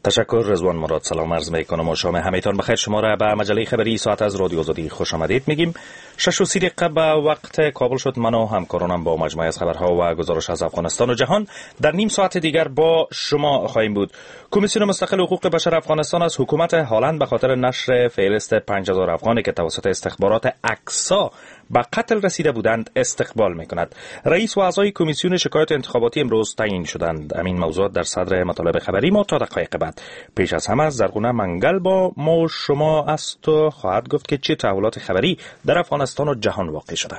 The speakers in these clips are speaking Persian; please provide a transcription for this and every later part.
تشکر رضوان مراد. سلام عرض میکنم و شام همتان بخیر. شما را به مجله خبری ساعت از رادیو آزادی خوش آمدید میگیم. 6:30 به وقت کابل شد. من و همکارانم با مجموعه از خبرها و گزارش از افغانستان و جهان در نیم ساعت دیگر با شما خواهیم بود. کمیسیون مستقل حقوق بشر افغانستان از حکومت هالند به خاطر نشر فهرست 5000 افغانی که توسط استخبارات اقصا به قتل رسیده بودند استقبال میکند. رئیس و اعضای کمیسیون شکایات انتخاباتی امروز تعیین شدند. همین موضوعات در صدر مطالب خبری ما تا دقایق بعد. پیش از همه زرغونه منگل با ما و شما است و خواهد گفت که چه تحولات خبری در افغانستان و جهان واقع شده.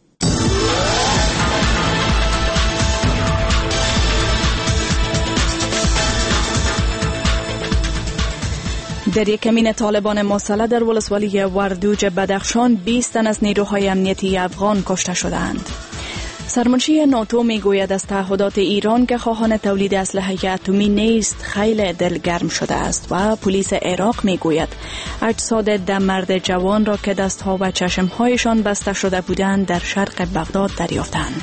در یک کمین طالبان مسلح در ولسوالی وردوج بدخشان 20 تن از نیروهای امنیتی افغان کشته شدند. سرمنشی ناتو میگوید از تعهدات ایران که خواهان تولید اسلحه اتمی نیست خیلی دلگرم شده است و پلیس عراق میگوید اجساد 10 مرد جوان را که دستها و چشمهایشان بسته شده بودند در شرق بغداد دریافتند.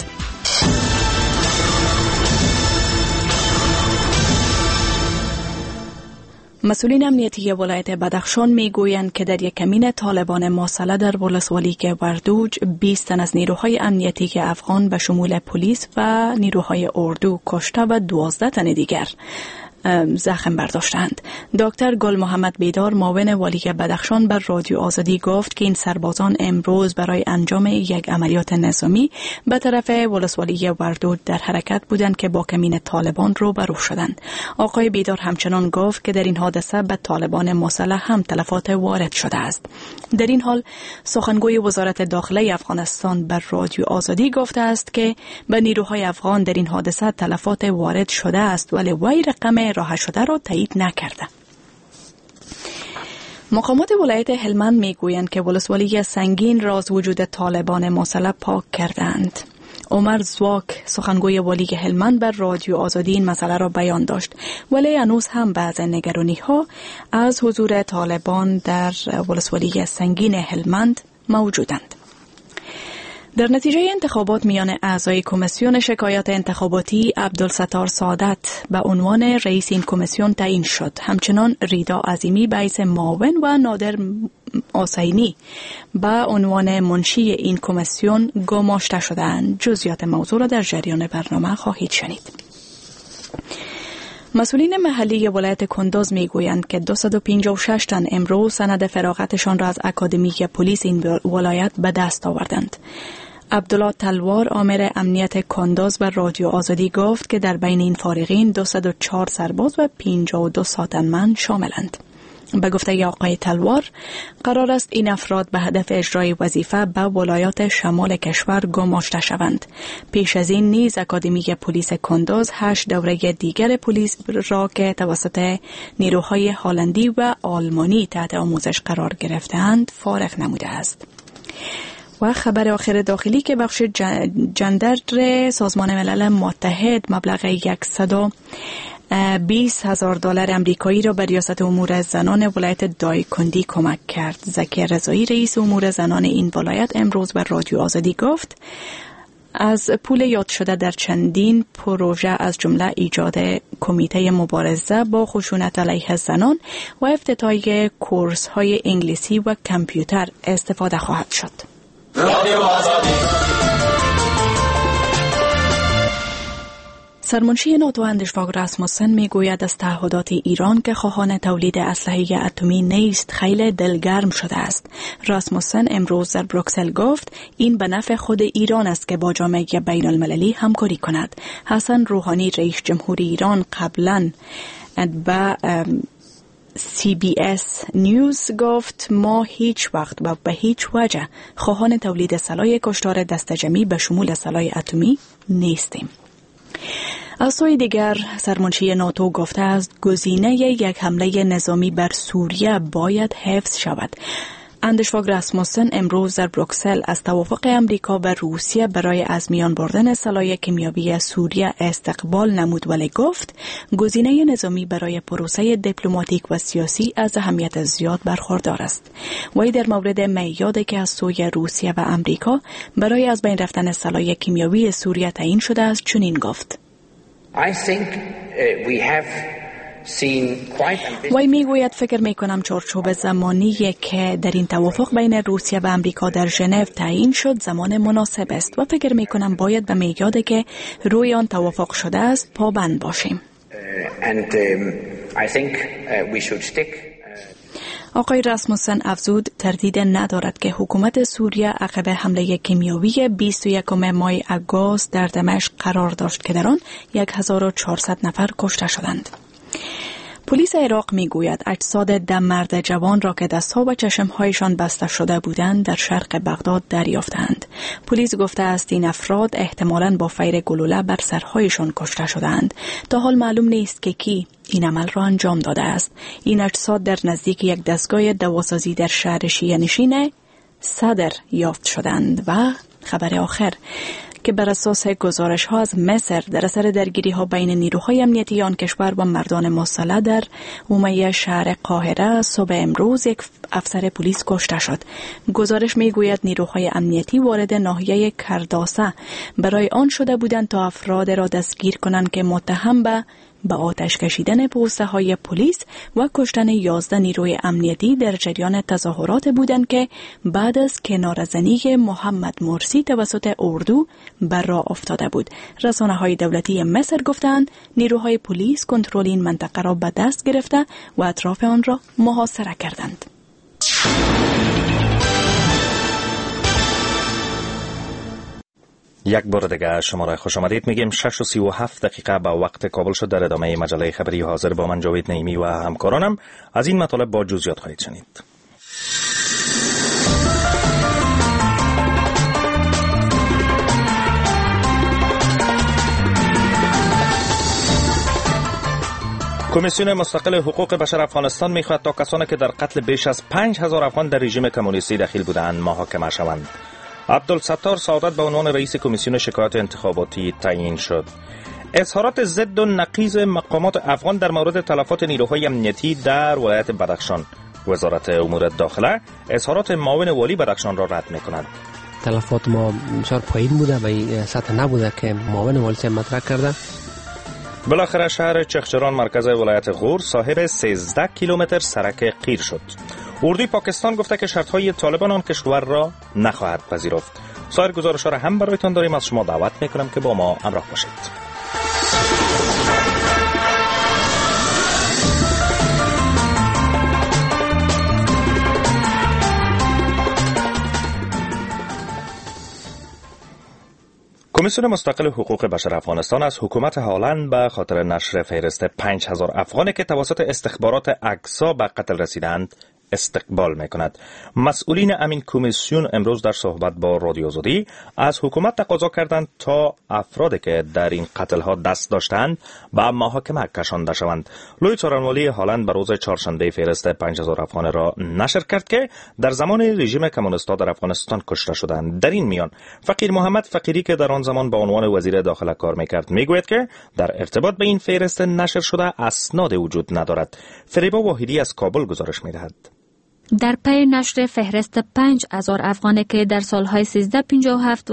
مسئولین امنیتی ولایت بدخشان میگویند که در یک کمین طالبان مسلح در ولسوالی وردوج 20 تن از نیروهای امنیتی افغان به شمول پلیس و نیروهای اردو کشته و 12 تن دیگر زخم برداشتند. دکتر گل محمد بیدار معاون والی بدخشان بر رادیو آزادی گفت که این سربازان امروز برای انجام یک عملیات نظامی به طرف ولسوالی وردوج در حرکت بودند که با کمین طالبان روبرو شدند. آقای بیدار همچنان گفت که در این حادثه به طالبان مسلح هم تلفات وارد شده است. در این حال سخنگوی وزارت داخله افغانستان بر رادیو آزادی گفته است که به نیروهای افغان در این حادثه تلفات وارد شده است ولی وی رقم راه شده را تایید نکرده. مقامات ولایت هلمند میگویند که ولسوالی سنگین را از وجود طالبان مسلح پاک کردند. عمر زواک سخنگوی والی هلمند بر رادیو آزادی این مسئله را بیان داشت ولی هنوز هم بعض نگرانی ها از حضور طالبان در ولسوالی سنگین هلمند موجودند. در نتیجه انتخابات میان اعضای کمیسیون شکایات انتخاباتی عبدالستار سعادت به عنوان رئیس این کمیسیون تعیین شد. همچنان ریدا عظیمی به حیث معاون و نادر آسینی به عنوان منشی این کمیسیون گماشته شدند. جزئیات موضوع را در جریان برنامه خواهید شنید. مسئولین محلی ولایت کندوز میگویند که 256 تن امروز سند فراغتشان را از اکادمی پلیس این ولایت به دست آوردند. عبدالله تلوار آمر امنیت کندوز بر رادیو آزادی گفت که در بین این فارغین 204 سرباز و 52 ساتنمند شاملند. به گفته آقای تلوار قرار است این افراد به هدف اجرای وظیفه به ولایات شمال کشور گماشته شوند. پیش از این نیز اکادمی پلیس کندوز 8 دوره دیگر پلیس را که توسط نیروهای هلندی و آلمانی تحت آموزش قرار گرفته‌اند فارغ نموده است. و خبر آخر داخلی که بخش جندر سازمان ملل متحد مبلغ $120,000 امریکایی را به ریاست امور زنان ولایت دایکندی کمک کرد. زکی رضایی رئیس امور زنان این ولایت امروز بر رادیو آزادی گفت از پول یاد شده در چندین پروژه از جمله ایجاد کمیته مبارزه با خشونت علیه زنان و افتتاحیه کورس های انگلیسی و کامپیوتر استفاده خواهد شد. رادیو آزادی. سرمنشی ناتو اندیشواگ راسموسن میگوید از تعهدات ایران که خواهان تولید اسلحه اتمی نیست خیلی دلگرم شده است. راسموسن امروز در بروکسل گفت این به نفع خود ایران است که با جامعه بین المللی همکاری کند. حسن روحانی رئیس جمهوری ایران قبلا به CBS نیوز گفت ما هیچ وقت و به هیچ وجه خواهان تولید سلاح کشتار دسته‌جمعی به شمول سلاح اتمی نیستیم. از سوی دیگر سرمنشی ناتو گفته است گزینه یک حمله نظامی بر سوریه باید حفظ شود. اندیشواگ راسموسن امروز در بروکسل از توافق امریکا و روسیه برای از میان بردن سلاح کیمیایی سوریه استقبال نمود ولی گفت گزینه نظامی برای پروسه دیپلماتیک و سیاسی از اهمیت زیاد برخوردار است. وی در مورد میعادی که از سوی روسیه و امریکا برای از بین رفتن سلاح کیمیایی سوریه تعیین شده است چنین گفت: I think we have وی میگوید فکر میکنم چارچوب زمانی که در این توافق بین روسیه و امریکا در ژنو تعیین شد زمان مناسب است و فکر میکنم باید به میعادی که روی آن توافق شده است پابند باشیم. آقای راسموسن افزود تردید ندارد که حکومت سوریه عقب حمله کیمیاوی 21 ماه آگوست در دمشق قرار داشت که در آن 1400 نفر کشته شدند. پلیس عراق میگوید اجساد 10 مرد جوان را که دستها و چشمهایشان بسته شده بودند در شرق بغداد دریافتند. پلیس گفته است این افراد احتمالاً با فیر گلوله بر سرهایشان کشته شدند. تا حال معلوم نیست که کی این عمل را انجام داده است. این اجساد در نزدیک یک دستگاه دواسازی در شهر شیعه نشین صدر یافت شدند. و خبر آخر که بر اساس گزارش ها از مصر در اثر درگیری ها بین نیروهای امنیتی آن کشور و مردان مسلح در حومه شهر قاهره صبح امروز یک افسر پلیس کشته شد. گزارش می گوید نیروهای امنیتی وارد ناحیه کرداسه برای آن شده بودند تا افراد را دستگیر کنند که متهم به آتش کشیدن پوسته های پلیس و کشتن 11 نیروی امنیتی در جریان تظاهرات بودند که بعد از کناره‌زنی محمد مرسی توسط اردو بر راه افتاده بود. رسانه‌های دولتی مصر گفتند نیروهای پلیس کنترل این منطقه را به دست گرفته و اطراف آن را محاصره کردند. یک بار دیگه شما را خوش آمدید میگیم. 6:37 به وقت کابل شد. در ادامه مجله خبری حاضر با من جاوید نعیمی و همکارانم از این مطالب با جزئیات خواهید شنید. کمیسیون مستقل حقوق بشر افغانستان میخواهد تا کسانی که در قتل بیش از 5000 افغان در رژیم کمونیستی دخیل بودند محاکمه شوند. عبدالستار سعادت به عنوان رئیس کمیسیون شکایات انتخاباتی تعیین شد. اظهارات ضد و نقیض مقامات افغان در مورد تلفات نیروهای امنیتی در ولایت بدخشان. وزارت امور داخله اظهارات معاون والی بدخشان را رد می‌کند. تلفات ما بسیار پایین بوده و این سطح نبوده که معاون والی مطرح کرده. بالاخره شهر چخچران مرکز ولایت غور صاحب 13 کیلومتر سرک قیر شد. اردوی پاکستان گفته که شرطهای طالبان آن کشور را نخواهد پذیرفت. سایر گزارش‌ها را هم برایتان داریم. از شما دعوت می‌کنم که با ما همراه باشید. کمیسیون مستقل حقوق بشر افغانستان از حکومت هالند به خاطر نشر فهرست 5000 افغانی که توسط استخبارات اقصا به قتل رسیدند استقبال میکند. مسئولین همین کمیسیون امروز در صحبت با رادیو آزادی از حکومت تقاضا کردند تا افرادی که در این قتل ها دست داشتند به محاکمه کشانده شوند. لوی څارنوالی هالند به روز چهارشنبه فهرست 5000 افغان را نشر کرد که در زمان رژیم کمونیستا در افغانستان کشته شدند. در این میان فقیر محمد فقیری که در آن زمان به عنوان وزیر داخله کار میکرد میگوید که در ارتباط به این فهرست نشر شده اسناد وجود ندارد. فریبا واحدی از کابل گزارش میدهد. در پی نشر فهرست 5000 افغانی که در سالهای 1357 و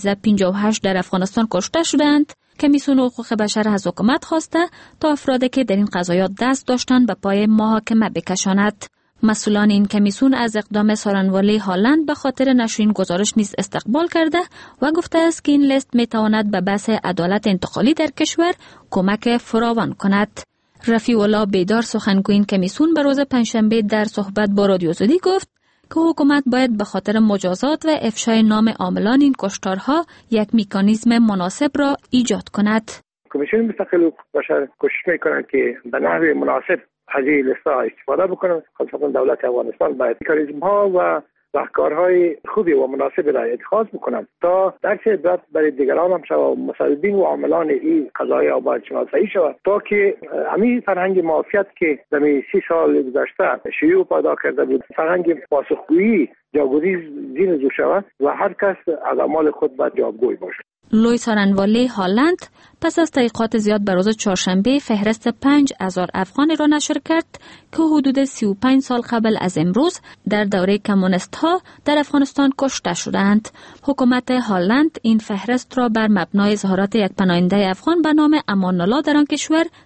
1358 در افغانستان کشته شدند، کمیسیون حقوق بشر از حکومت خواسته تا افرادی که در این قضایات دست داشتند به پای محاکمه بکشاند. مسئولان این کمیسیون از اقدام څارنوالی هالند به خاطر نشر این گزارش نیز استقبال کرده و گفته است که این لیست میتواند به بحث عدالت انتقالی در کشور کمک فراوان کند. رفیع الله بیدار سخنگوی این کمیسیون به روز پنجشنبه در صحبت با رادیو آزادی گفت که حکومت باید به خاطر مجازات و افشای نام عاملان این کشتارها یک مکانیزم مناسب را ایجاد کند. کمیسیون مستقل حقوق بشر کوشش میکنند که به نحو مناسب از این لیست‌ها استفاده بکنند. خصوصا دولت افغانستان باید مکانیزم‌ها و راهکارهای خوبی و مناسب را اتخاذ بکنند تا در چه عبرت برای دیگران هم شود و مسببین و عاملان این قضایا باید شناسایی شود تا که همین فرهنگ معافیت که در 30 سال گذشته شیوع پیدا کرده بود، فرهنگ پاسخگویی جاگزین زیر شود و هر کس از اعمال خود باید جوابگوی باشد. لوی څارنوالی هالند پس از تحقیقات زیاد به روز چهارشنبه فهرست 5000 افغانی را نشر کرد که حدود 35 سال قبل از امروز در دوره کمونیست ها در افغانستان کشته شدند. حکومت هالند این فهرست را بر مبنای اظهارات یک پناهنده افغان به نام امان الله در آن کشور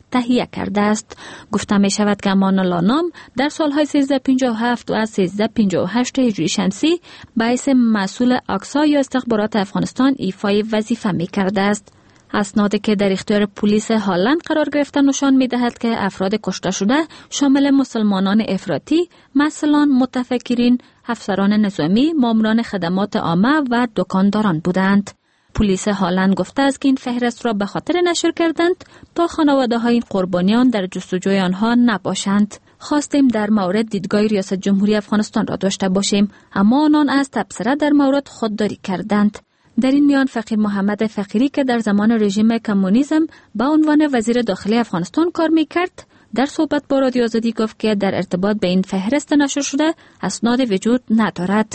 تهیه کرده است. گفته می شود که امان الله نام در سالهای 1357 و 1358 هجری شمسی باعث مسئول آکسا یا استخبارات افغانستان ایفای وظیفه می کرده است. اسنادی که در اختیار پلیس هالند قرار گرفته نشان می دهد که افراد کشته شده شامل مسلمانان افراطی، مثلا متفکرین، افسران نظامی، ماموران خدمات عامه و دکانداران بودند. پلیس هالند گفته است که این فهرست را به خاطر نشر کردند تا خانواده های قربانیان در جستجوی آنها نباشند. خواستیم در مورد دیدگاه ریاست جمهوری افغانستان را داشته باشیم، اما آنان از تبصره در مورد خودداری کردند. در این میان فقیر محمد فقیری که در زمان رژیم کمونیسم به عنوان وزیر داخلی افغانستان کار میکرد، در صحبت با رادیو آزادی گفت که در ارتباط به این فهرست نشر شده اسناد وجود ندارد.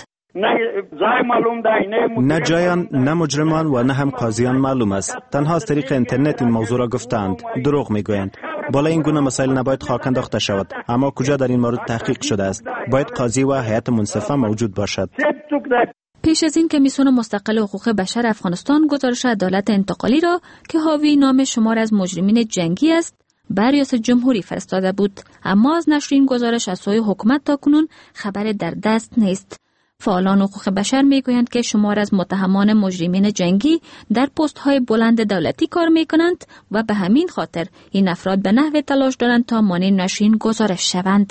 نه جایان، نه مجرمان و نه هم قاضیان معلوم است. تنها از طریق اینترنت این موضوع را گفتند. دروغ میگویند. بالا این گونه مسائل نباید خاک انداخته شود. اما کجا در این مورد تحقیق شده است؟ باید قاضی و هیئت منصفه موجود باشد. پیش از این کمیسیون مستقل حقوق بشر افغانستان گزارش عدالت انتقالی را که حاوی نام شمار از مجرمین جنگی است بر ریاست جمهوری فرستاده بود، اما از نشر این گزارش از سوی حکومت تاکنون خبر در دست نیست. فعالان حقوق بشر میگویند که شمار از متهمان مجرمین جنگی در پست های بلند دولتی کار میکنند و به همین خاطر این افراد به نحو تلاش دارند تا مانع نشر این گزارش شوند.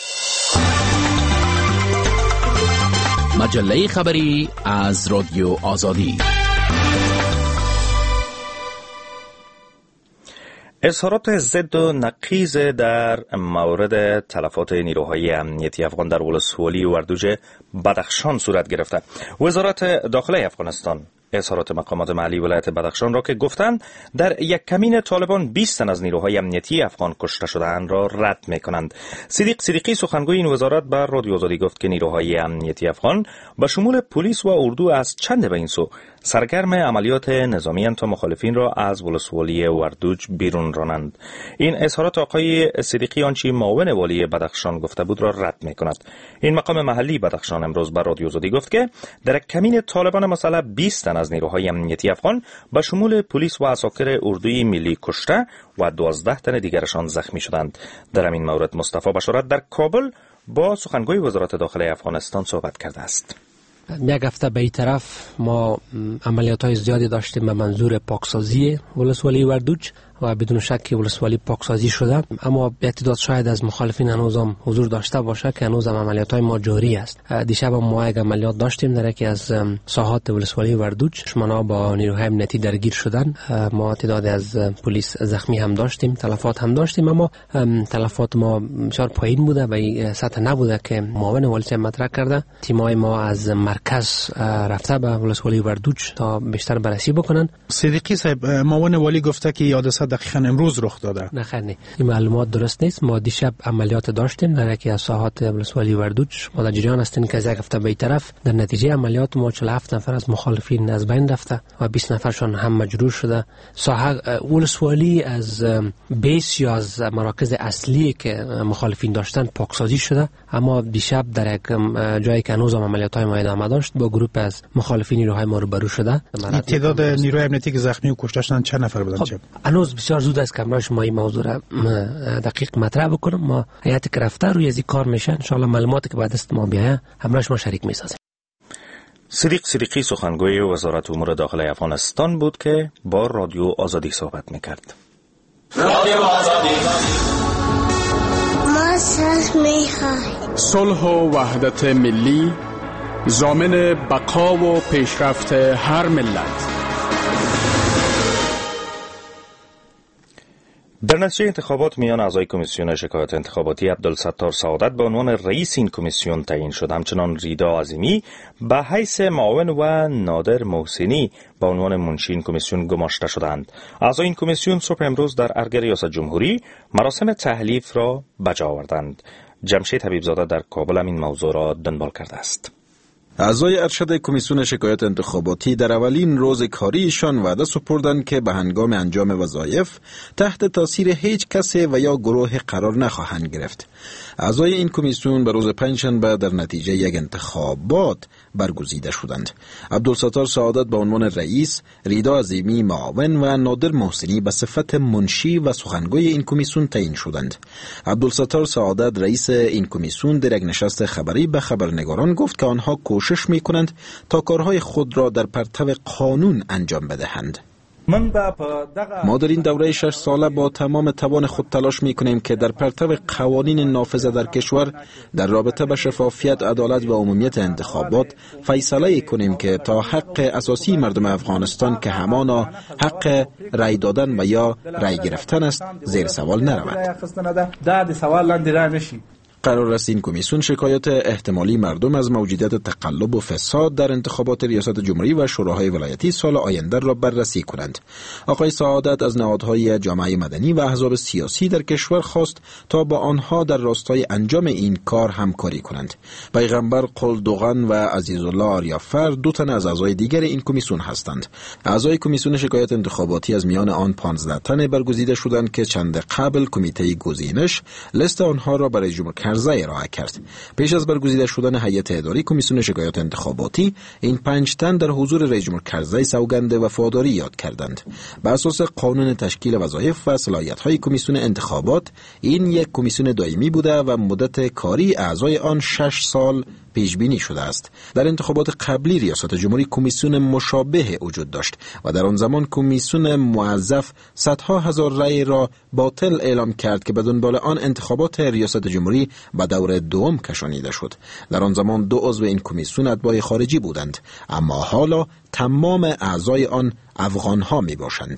مجله خبری از رادیو آزادی. اظهارات ضد و نقیض در مورد تلفات نیروهای امنیتی افغان در ولسوالی وردوج بدخشان صورت گرفته. وزارت داخلی افغانستان اظهارات مقامات محلی ولایت بدخشان را که گفتند در یک کمین طالبان 20 تن از نیروهای امنیتی افغان کشته شده‌اند را رد می‌کنند. صدیق صدیقی سخنگوی این وزارت بر رادیو آزادی گفت که نیروهای امنیتی افغان به شمول پلیس و اردو از چند به این سو سرگرم عملیات نظامی تا مخالفین را از ولسوالی وردوج بیرون رانند. این اظهارات آقای صدیقی آنچه معاون والی بدخشان گفته بود را رد می‌کند. این مقام محلی بدخشان امروز بر رادیو آزادی گفت که در کمین طالبان مسلح 20 تن از نیروهای امنیتی افغان به شمول پلیس و عساکر اردوی ملی کشته و 12 تن دیگرشان زخمی شدند. در این مورد مصطفی بشارت در کابل با سخنگوی وزارت داخلی افغانستان صحبت کرده است. یک هفته به این طرف ما عملیات‌های زیادی داشتیم به منظور پاکسازی ولسوالی وردوج و بدون شک ولسوالی پاکسازی شده، اما تعداد شاید از مخالفین هنوز هم حضور داشته باشه که هنوز هم عملیات‌های ما جاری است. دیشب هم ما یک عملیات داشتیم در یکی از ساحات ولسوالی وردوج، دشمن‌ها با نیروهای امنیتی درگیر شدن. ما تعداد از پلیس زخمی هم داشتیم، تلفات هم داشتیم، اما تلفات ما بسیار پایین بوده و سطح نبوده که معاون والی مطرح کرده. تیم‌های ما از مرکز رفته به ولسوالی وردوج تا بیشتر بررسی بکنن. صدیقی صاحب، معاون والی گفته که حادثه دقیقاً امروز رخ داده. نه خیر، این معلومات درست نیست. ما دیشب عملیات داشتیم در یکی از ساحات ولسوالی وردوج. ما در جریان هستیم که از یک هفته به طرف در نتیجه عملیات ما 47 نفر از مخالفین از بین رفته و 20 نفرشان هم مجروح شده. ساحه ولسوالی از بیس یا از مراکز اصلی که مخالفین داشتن پاکسازی شده، اما دیشب در یک جایی که هنوز عملیات‌های ما ادامه داشت با گروه از مخالفین نیروهای ما روبرو شده. تعداد نیروهای امنیتی که زخمی و کشته شدن چند نفر بودن؟ هنوز بسیار زود است که برای شما این موضوع را دقیق مطرح بکنم. ما هیئتی که رفته روی از این کار میشه، ان شاء الله معلوماتی که بعد است ما بیاید همراه شما شریک میسازیم. صدیق صدیقی سخنگوی وزارت امور داخلی افغانستان بود که با رادیو آزادی صحبت میکرد. رادیو آزادی ما صلح میخواهیم. صلح و وحدت ملی ضامن بقا و پیشرفت هر ملت. در نتیجه انتخابات میان اعضای کمیسیون شکایات انتخاباتی عبدالستار سعادت به عنوان رئیس این کمیسیون تعیین شد. همچنان ریدا عظیمی به حیث معاون و نادر محسنی به عنوان منشی این کمیسیون گماشته شدند. اعضای این کمیسیون صبح امروز در ارگ ریاست جمهوری مراسم تحلیف را بجا آوردند. جمشید حبیبزاده در کابل این موضوع را دنبال کرده است. اعضای ارشد کمیسیون شکایات انتخاباتی در اولین روز کاریشان وعده سپردند که به هنگام انجام وظایف تحت تاثیر هیچ کسی و یا گروه قرار نخواهند گرفت. اعضای این کمیسیون به روز پنجشنبه در نتیجه یک انتخابات برگزیده شدند. عبدالستار سعادت به عنوان رئیس، ریدا عظیمی معاون و نادر محسنی به صفت منشی و سخنگوی این کمیسیون تعیین شدند. عبدالستار سعادت رئیس این کمیسیون در یک نشست خبری به خبرنگاران گفت که آنها کوشش می‌کنند تا کارهای خود را در پرتو قانون انجام بدهند. ما در این دوره 6 ساله با تمام توان خود تلاش می‌کنیم که در پرتو قوانین نافذ در کشور در رابطه با شفافیت، عدالت و عمومیت انتخابات فیصله کنیم که تا حق اساسی مردم افغانستان که همانا حق رای دادن و یا رای گرفتن است زیر سوال نرود. قرار است این کمیسیون شکایات احتمالی مردم از موجودیت تقلب و فساد در انتخابات ریاست جمهوری و شوراهای ولایتی سال آینده را بررسی کنند. آقای سعادت از نهادهای جامعه مدنی و احزاب سیاسی در کشور خواست تا با آنها در راستای انجام این کار همکاری کنند. پیغمبر قلدوغان و عزیزالله آریافر دو تن از اعضای دیگر این کمیسیون هستند. اعضای کمیسیون شکایات انتخاباتی از میان آن 15 تن برگزیده شدند که چند قبل کمیته گزینش لیست آنها را برای جمهوری ارائه کرد. پیش از برگزیده شدن هیئت اداری کمیسیون شکایات انتخاباتی، این 5 تن در حضور رئیس جمهور کرزی سوگند وفاداری یاد کردند. بر اساس قانون تشکیل وظایف و صلاحیت‌های کمیسیون انتخابات، این یک کمیسیون دائمی بوده و مدت کاری اعضای آن 6 سال پیش بینی شده است. در انتخابات قبلی ریاست جمهوری کمیسیون مشابه وجود داشت و در آن زمان کمیسیون موظف صدها هزار رای را باطل اعلام کرد که به دنبال آن انتخابات ریاست جمهوری به دور دوم کشانیده شد. در آن زمان 2 عضو این کمیسیون اتباع خارجی بودند، اما حالا تمام اعضای آن افغان‌ها میباشند.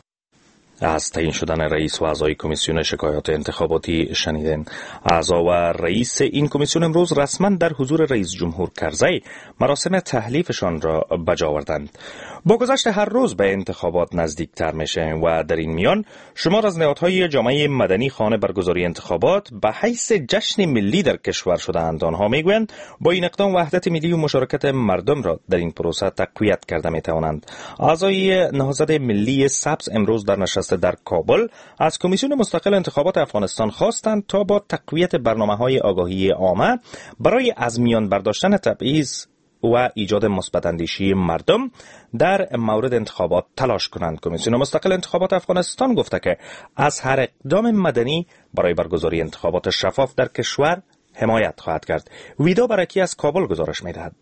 از تعیین شدن رئیس و اعضای کمیسیون شکایات انتخاباتی شنیدین. اعضا و رئیس این کمیسیون امروز رسما در حضور رئیس جمهور کرزی مراسم تحلیفشان را بجا آوردند. با گذشت هر روز به انتخابات نزدیکتر میشه و در این میان شمار از نهادهای جامعه مدنی خانه برگزاری انتخابات به حیث جشن ملی در کشور شده‌اند. آنها میگویند با این اقدام وحدت ملی و مشارکت مردم را در این پروسه تقویت کرده میتوانند. اعضای نهضت ملی سبز امروز در نشست در کابل از کمیسیون مستقل انتخابات افغانستان خواستند تا با تقویت برنامه‌های آگاهی عامه برای از میان برداشتن تبعیض و ایجاد مثبت‌اندیشی مردم در مورد انتخابات تلاش کنند. کمیسیون مستقل انتخابات افغانستان گفته که از هر اقدام مدنی برای برگزاری انتخابات شفاف در کشور حمایت خواهد کرد. ویدا برکی از کابل گزارش می‌دهد.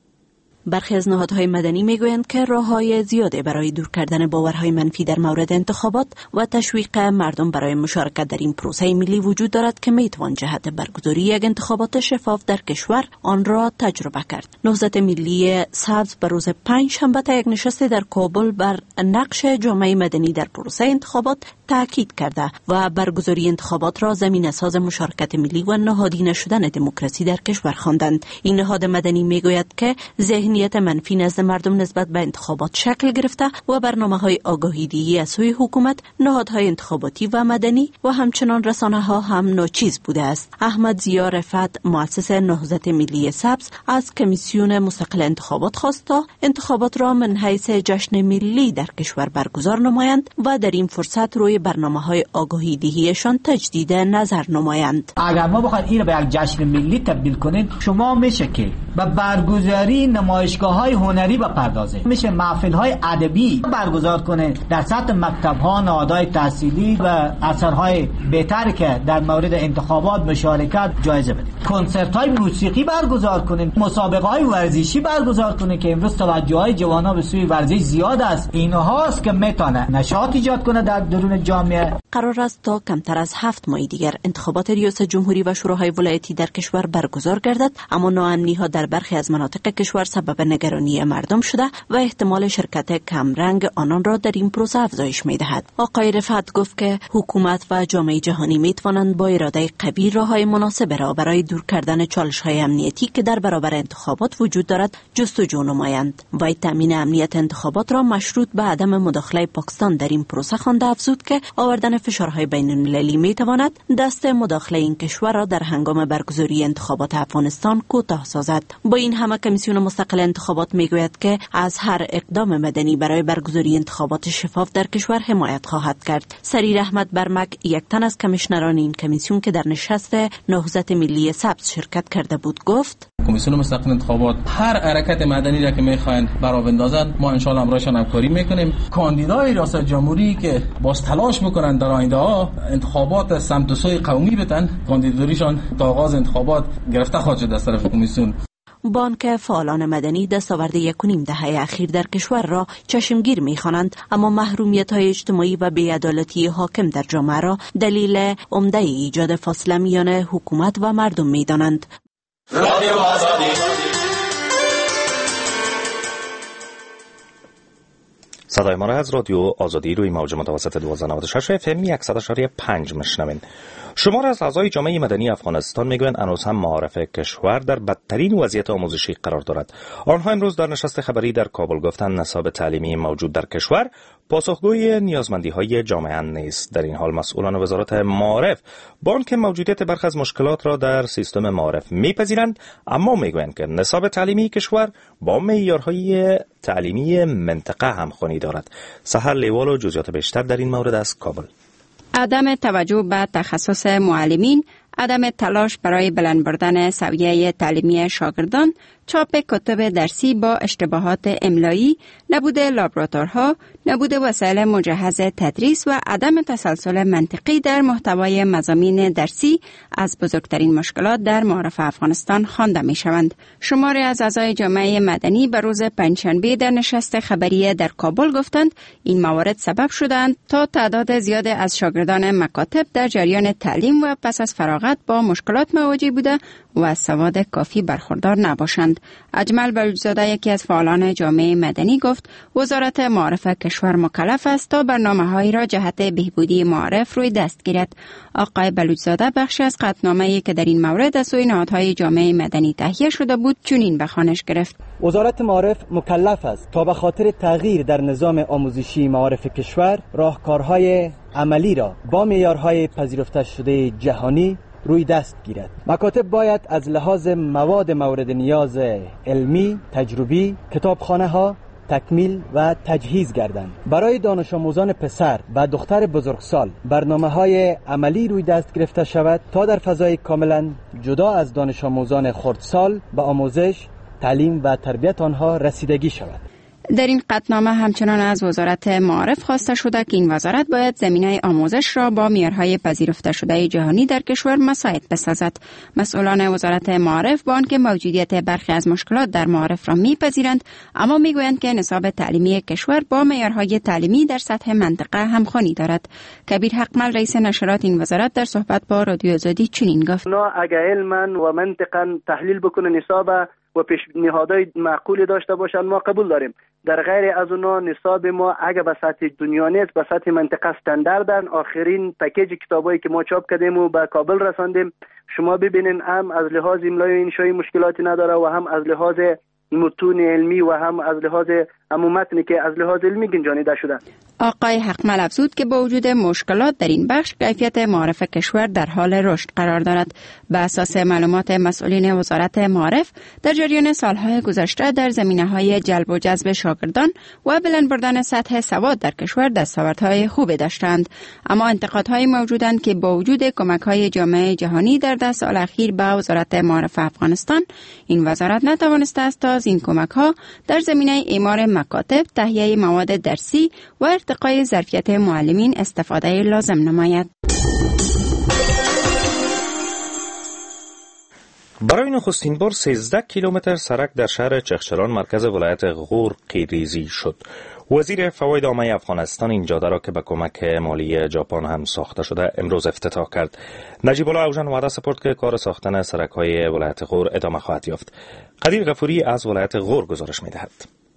برخی از نهادهای مدنی میگویند که راه‌های زیادی برای دور کردن باورهای منفی در مورد انتخابات و تشویق مردم برای مشارکت در این پروسه ملی وجود دارد که میتوان جهت برگزاری یک انتخابات شفاف در کشور آن را تجربه کرد. نهضت ملی سبز به روز 5 شنبه یک نشست در کابل بر نقش جامعه مدنی در پروسه انتخابات تاکید کرده و برگزاری انتخابات را زمینه‌ساز مشارکت ملی و نهادی نشدن دموکراسی در کشور خواندند. این نهاد مدنی میگوید که ذهنیت منفی نزد مردم نسبت به انتخابات شکل گرفته و برنامه‌های آگاهی‌دهی از سوی حکومت، نهادهای انتخاباتی و مدنی و همچنان رسانه‌ها هم ناچیز بوده است. احمد ضیا رفعت، مؤسس نهضت ملی سبز، از کمیسیون مستقل انتخابات خواست تا انتخابات را من حیث جشن ملی در کشور برگزار نمایند و در این فرصت روی برنامه‌های آگاهی‌دهیشان تجدید نظر نمایند. اگر ما بخوایم این را به یک جشن ملی تبدیل کنیم، شما میشه که به برگزاری نمایشگاه‌های هنری بپردازه، میشه محفل‌های ادبی برگزار کنه در سطح مکتب‌ها، نهادهای تحصیلی و اثرهای بهتر که در مورد انتخابات مشارکت جایزه بده. کنسرت‌های موسیقی برگزار کنیم، مسابقه‌های ورزشی برگزار کنیم که امروز توجه‌های جوانان به سوی ورزش زیاد است. اینهاست که میتونه نشاط ایجاد کنه در درون جامعه. قرار است تا کمتر از 7 ماه دیگر انتخابات ریاست جمهوری و شوراهای ولایتی در کشور برگزار گردد، اما ناامنی‌ها در برخی از مناطق کشور سبب نگرانی مردم شده و احتمال شرکت کمرنگ آنان را در این پروسه افزایش می‌دهد. آقای رفعت گفت که حکومت و جامعه جهانی می‌توانند با اراده قوی راه‌های مناسب را برای دور کردن چالش‌های امنیتی که در برابر انتخابات وجود دارد جستجو نمایند. و تامین امنیت انتخابات را مشروط به عدم مداخله پاکستان در این پروسه خوانده افزود که که آوردن فشارهای بین المللی می تواند دست مداخله این کشور را در هنگام برگزاری انتخابات افغانستان کوتاه سازد. با این همه کمیسیون مستقل انتخابات می گوید که از هر اقدام مدنی برای برگزاری انتخابات شفاف در کشور حمایت خواهد کرد. سریر احمد برمک، یک تن از کمیشنران این کمیسیون که در نشست نهضت ملی سبز شرکت کرده بود، گفت: کمیسیون مستقل انتخابات هر حرکت مدنی را که میخواین برآ بندازن ما ان شاء الله همراهشان همکاری میکنیم. کاندیدای ریاست جمهوری که باز تلاش میکنن در آینده ها انتخابات سمت و سوی قومی بتن، کاندیدوریشان تا آغاز انتخابات گرفته خواهد شد از طرف کمیسیون. بانک فعالان مدنی دستاورد 1.5 دهه اخیر در کشور را چشمگیر می‌خوانند، اما محرومیت‌های اجتماعی و بی‌عدالتی حاکم در جامعه را دلیل عمده ایجاد فاصله میان حکومت و مردم می‌دانند. رادیو آزادی. صدای ما را از رادیو آزادی روی موج متوسط 1296 FM 100.5 میشنوین. شمار از اعضای جامعه مدنی افغانستان میگویند هنوز هم معارف کشور در بدترین وضعیت آموزشی قرار دارد. آنها امروز در نشست خبری در کابل گفتند نصاب تعلیمی موجود در کشور پاسخگوی نیازمندی‌های جامعه نیست. در این حال مسئولان وزارت معارف با آنکه موجودیت برخی از مشکلات را در سیستم معارف میپذیرند، اما میگویند که نصاب تعلیمی کشور با معیارهای تعلیمی منطقه همخوانی دارد. سحر لیوال و جزئیات بیشتر در این مورد از کابل. عدم توجه به تخصص معلمین، عدم تلاش برای بلند بردن سویه تعلیمی شاگردان، چاپ کتب درسی با اشتباهات املایی، نبود لابراتوارها، نبود وسایل مجهز تدریس و عدم تسلسل منطقی در محتوای مضامین درسی از بزرگترین مشکلات در معارف افغانستان خوانده می شوند. شماری از اعضای جامعه مدنی به روز پنجشنبه در نشست خبری در کابل گفتند این موارد سبب شدند تا تعداد زیاد از شاگردان مکاتب در جریان تعلیم و پس از فراغت با مشکلات مواجه بوده و از سواد کافی برخوردار نباشند. اجمل بلوچزاده، یکی از فعالان جامعه مدنی، گفت وزارت معارف کشور مکلف است تا برنامه‌هایی را جهت بهبودی معارف روی دست گیرد. آقای بلوچزاده بخشی از قطعنامه‌ای که در این مورد از سوی نهادهای جامعه مدنی تهیه شده بود چنین به خوانش گرفت: وزارت معارف مکلف است تا به خاطر تغییر در نظام آموزشی معارف کشور راهکارهای عملی را با معیارهای پذیرفته شده جهانی روی دست گیرد. مکاتب باید از لحاظ مواد مورد نیاز علمی، تجربی، کتابخانه ها تکمیل و تجهیز گردند. برای دانش آموزان پسر و دختر بزرگسال برنامه‌های عملی روی دست گرفته شود تا در فضای کاملا جدا از دانش آموزان خردسال به آموزش، تعلیم و تربیت آنها رسیدگی شود. در این قطعنامه همچنان از وزارت معارف خواسته شده که این وزارت باید زمینه آموزش را با معیارهای پذیرفته شده جهانی در کشور مساعد بسازد. مسئولان وزارت معارف با آنکه موجودیت برخی از مشکلات در معارف را میپذیرند، اما میگویند که نصاب تعلیمی کشور با معیارهای تعلیمی در سطح منطقه همخوانی دارد. کبیر حقمل، رئیس نشرات این وزارت، در صحبت با رادیو آزادی چنین گفت: اگر علما و منطقا تحلیل بکنه نصاب و پیشنهادهای معقولی داشته باشند ما قبول داریم. در غیر از اونا نصاب ما اگه به سطح دنیا نیست، به سطح منطقه استانداردن. آخرین پکیج کتابایی که ما چاپ کردیم و به کابل رساندیم، شما ببینین هم از لحاظ املایی و انشایی مشکلاتی نداره و هم از لحاظ متون علمی و هم از لحاظ متنی که از لحاظ علمی گنجانیده شده. آقای حقمل افزود که با وجود مشکلات در این بخش، کیفیت معارف کشور در حال رشد قرار دارد. به اساس معلومات مسئولین وزارت معارف، در جریان سالهای گذشته در زمینه‌های جلب و جذب شاگردان و بلند بردن سطح سواد در کشور دستاوردهای خوبی داشتند، اما انتقادهای موجودند که با وجود کمک‌های جامعه جهانی در 10 سال اخیر به وزارت معارف افغانستان، این وزارت نتوانسته است تا از این کمک‌ها در زمینه اعمار مکاتب، تهیه مواد درسی و ارتقای ظرفیت معلمین استفاده لازم نماید. برای نخستین بار 13 کیلومتر سرک در شهر چغچران مرکز ولایت غور قیریزی شد. وزیر فواید عامه افغانستان این جاده را که به کمک مالی ژاپن هم ساخته شده امروز افتتاح کرد. نجیب الله اوژن وعده سپرد که کار ساختن سرک‌های ولایت غور ادامه خواهد یافت. قدیر غفوری از ولایت غور گزارش می‌دهد.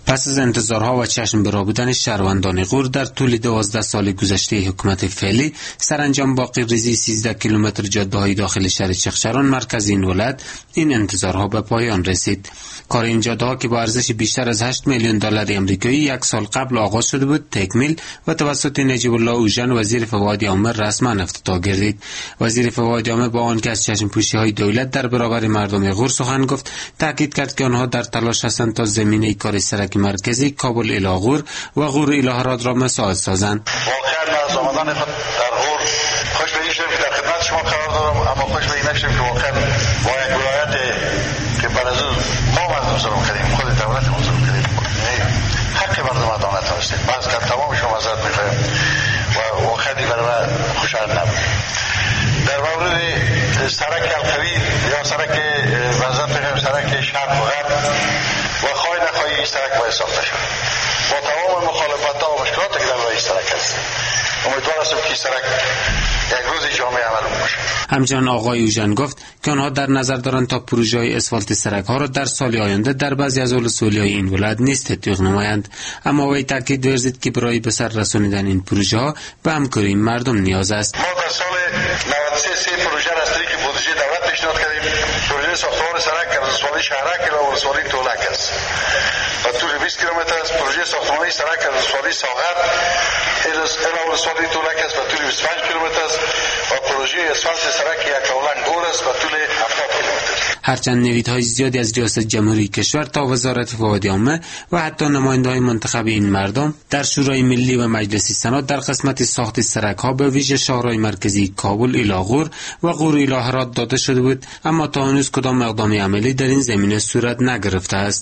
پس از انتظارها و چشم برا بودن شهروندان غور در طول 12 سال گذشته حکومت فعلی، سرانجام با قیرریزی 13 کیلومتر جاده‌های داخل شهر چخچران مرکز این ولایت این انتظارها به پایان رسید. کار این جاده‌ها که با ارزش بیشتر از 8 میلیون دلار آمریکایی 1 سال قبل آغاز شده بود، تکمیل و توسط نجیب الله اوژن وزیر فواید عامه رسما افتتاح گردید. وزیر فواید عامه با آنکه از چشم‌پوشی‌های دولت در برابر مردم غور سخن گفت، تاکید کرد که آنها در تلاش هستند تا زمینه کار سرک مرکزی کابل الی غور و غور الی هرات را مساعد سازند. واقعا از آمدن خود در غور خوش به این شدم که در خدمت شما قرار دارم، اما خوش به این نشدم که واقعا با یک ولایت که بعد از اون ما مردم سرم کردیم، خود دولت ما سرم کردیم، حق مردم عدالت هستید. باز که تمام شما ازت میخوایم و واقعا برای من خوشایند نبود. در مورد سرک القوی یا سرک وزارت سرک شرق و غرب و خواهی نخواهی این سرک باید ساخته شد با تمام مخالفت ها و مشکلاتی که در راه سرک هست. امیدوار هستم که سرک یک روز جامعه عمل باشه. همچنان آقای اوژن گفت که آنها در نظر دارند تا پروژه های اسفالت سرک ها را در سال آینده در بعضی از ولسوالی های این ولایت نیز تطبیق نمایند، اما وی تاکید ورزید که برای به سر رسانیدن این پروژه ها به همکاری مردم نیاز است. ما در سال 93 پروژه را از طریق بودجه دولت پیشنهاد کردیم. پروژه ساختمان سرک از ولسوالی شهرک تا ولسوالی تولک است و طول 20 کیلومتر است. پروژه ساختمانی سرک از ولسوالی ساغر الی ولسوالی تولک است و طول 25 کیلومتر است و پروژه اسفالت سرک یکاولنگ غور است و طول 70 کیلومتر. هرچند نویدهای زیادی از ریاست جمهوری کشور تا وزارت فواید عامه و حتی نماینده‌های منتخب این مردم در شورای ملی و مجلس سنا در قسمت ساخت سرک‌ها به ویژه شاهراه مرکزی کابل الی غور و غور الی هرات داده شده بود، اما تا هنوز کدام اقدام عملی در این زمینه صورت نگرفته است.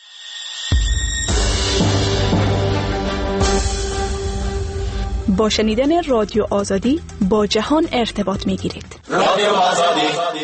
با شنیدن رادیو آزادی با جهان ارتباط می‌گیرید. رادیو آزادی.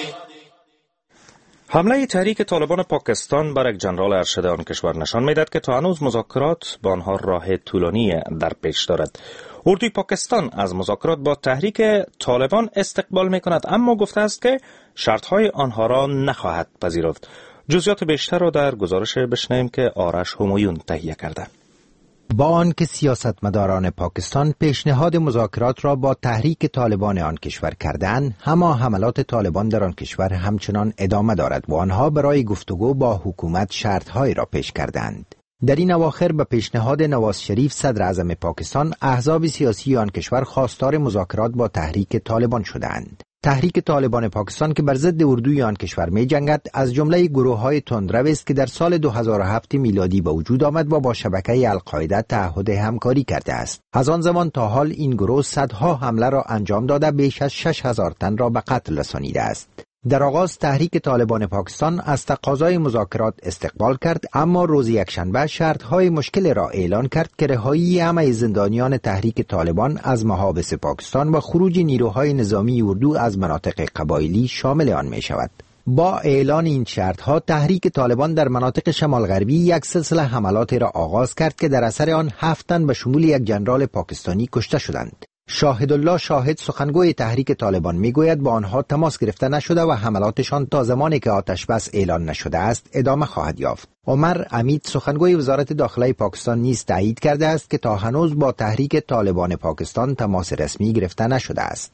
حمله تحریک طالبان پاکستان بر یک جنرال ارشد آن کشور نشان می‌دهد که تا هنوز مذاکرات با آنها راه طولانی در پیش دارد. اردوی پاکستان از مذاکرات با تحریک طالبان استقبال می‌کند، اما گفته است که شرط‌های آنها را نخواهد پذیرفت. جزئیات بیشتر را در گزارش بشنویم که آرش همایون تهیه کرده. با آنکه سیاستمداران پاکستان پیشنهاد مذاکرات را با تحریک طالبان آن کشور کردند، اما حملات طالبان در آن کشور همچنان ادامه دارد و آنها برای گفتگو با حکومت شرط‌هایی را پیش کردند. در این اواخر به پیشنهاد نواز شریف صدر اعظم پاکستان، احزاب سیاسی آن کشور خواستار مذاکرات با تحریک طالبان شدند. تحریک طالبان پاکستان که بر ضد اردوی آن کشور می جنگد، از جمله گروه‌های تندرو است که در سال 2007 میلادی به وجود آمد و با شبکه القاعده تعهد همکاری کرده است. از آن زمان تا حال این گروه صدها حمله را انجام داده بیش از 6000 تن را به قتل رسانیده است. در آغاز تحریک طالبان پاکستان از تقاضای مذاکرات استقبال کرد، اما روز یکشنبه شرط‌های مشکل را اعلان کرد که رهایی همه زندانیان تحریک طالبان از محابس پاکستان و خروج نیروهای نظامی اردو از مناطق قبایلی شامل آن می شود. با اعلان این شرط‌ها تحریک طالبان در مناطق شمال غربی یک سلسله حملاتی را آغاز کرد که در اثر آن 7 تن به شمول یک جنرال پاکستانی کشته شدند. شاهدالله شاهد سخنگوی تحریک طالبان میگوید با آنها تماس گرفته نشده و حملاتشان تا زمانی که آتش بس اعلان نشده است ادامه خواهد یافت. عمر امید سخنگوی وزارت داخله پاکستان نیز تایید کرده است که تا هنوز با تحریک طالبان پاکستان تماس رسمی گرفته نشده است.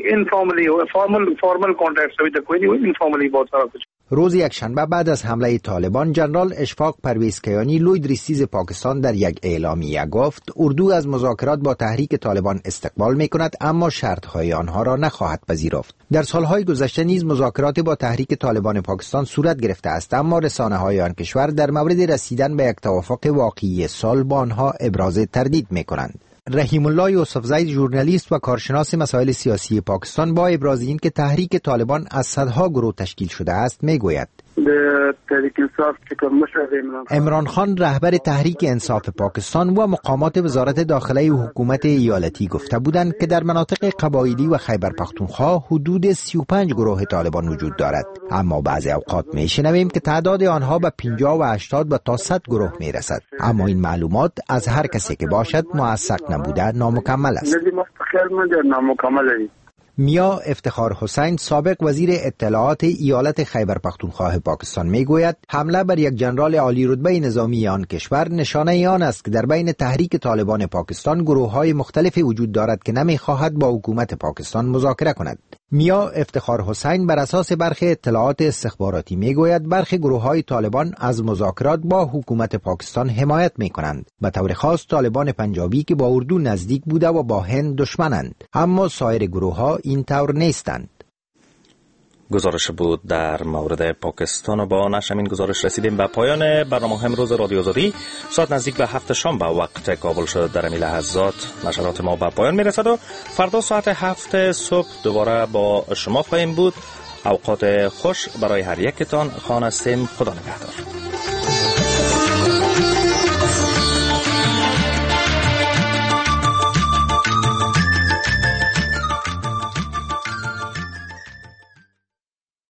روز یکشنبه بعد از حمله طالبان، جنرال اشفاق پرویز کیانی لوی رئیس پاکستان در یک اعلامیه گفت اردو از مذاکرات با تحریک طالبان استقبال می‌کند، اما شرط‌های آنها را نخواهد پذیرفت. در سالهای گذشته نیز مذاکرات با تحریک طالبان پاکستان صورت گرفته است، اما رسانه‌های آن کشور در مورد رسیدن به یک توافق واقعی صلح با آنها ابراز تردید می‌کنند. رحیم الله یوسفزی ژورنالیست و کارشناس مسائل سیاسی پاکستان با ابراز این که تحریک طالبان از صدها گروه تشکیل شده است میگوید عمران خان رهبر تحریک انصاف پاکستان و مقامات وزارت داخله و حکومت ایالتی گفته بودند که در مناطق قبایلی و خیبر پختونخوا حدود 35 گروه طالبان وجود دارد، اما بعضی اوقات میشنویم که تعداد آنها به 50 و 80 و تا 100 گروه میرسد، اما این معلومات از هر کسی که باشد موثق نبوده نامکمل است. میا افتخار حسین سابق وزیر اطلاعات ایالت خیبر پختونخوا پاکستان میگوید حمله بر یک جنرال عالی رتبه نظامی آن کشور نشانه آن است که در بین تحریک طالبان پاکستان گروه‌های مختلفی وجود دارد که نمی‌خواهد با حکومت پاکستان مذاکره کند. میا افتخار حسین بر اساس برخی اطلاعات استخباراتی میگوید برخی گروه‌های طالبان از مذاکرات با حکومت پاکستان حمایت می‌کنند، به طور خاص طالبان پنجابی که با اردو نزدیک بوده و با هند دشمنند، اما سایر گروه‌ها این طور نیستند. گزارش بود در مورد پاکستان و با نشر این گزارش رسیدیم به پایان برنامه امروز رادیو آزادی. ساعت نزدیک به 7 شام به وقت کابل شد. در این لحظات نشرات ما به پایان میرسد و فردا ساعت 7 صبح دوباره با شما خواهیم بود. اوقات خوش برای هر یکتان. خانستیم. خدا نگهدار.